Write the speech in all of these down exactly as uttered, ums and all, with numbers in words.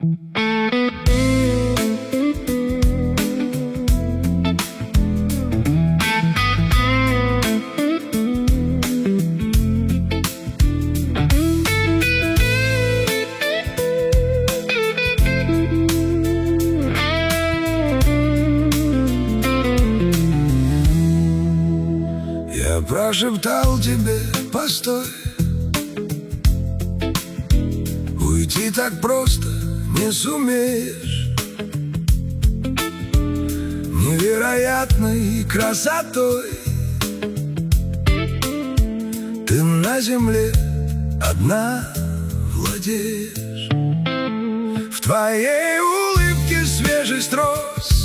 Я прошептал тебе: постой, уйти так просто не сумеешь. Невероятной красотой ты на земле одна владеешь. В твоей улыбке свежесть роз,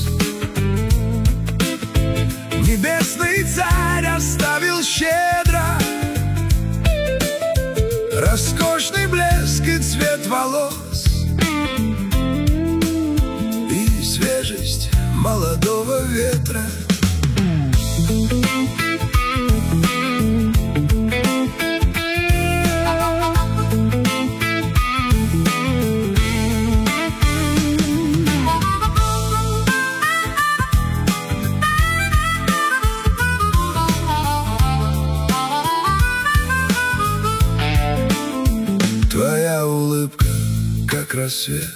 небесный царь оставил щедро роскошный блеск и цвет волос, и свежесть молодого ветра. Твоя улыбка, как рассвет,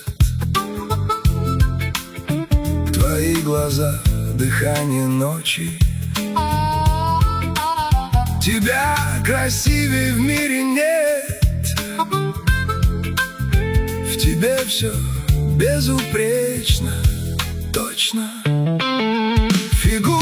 твои глаза — дыхание ночи. Тебя красивее в мире нет, в тебе все безупречно, точно. Фигура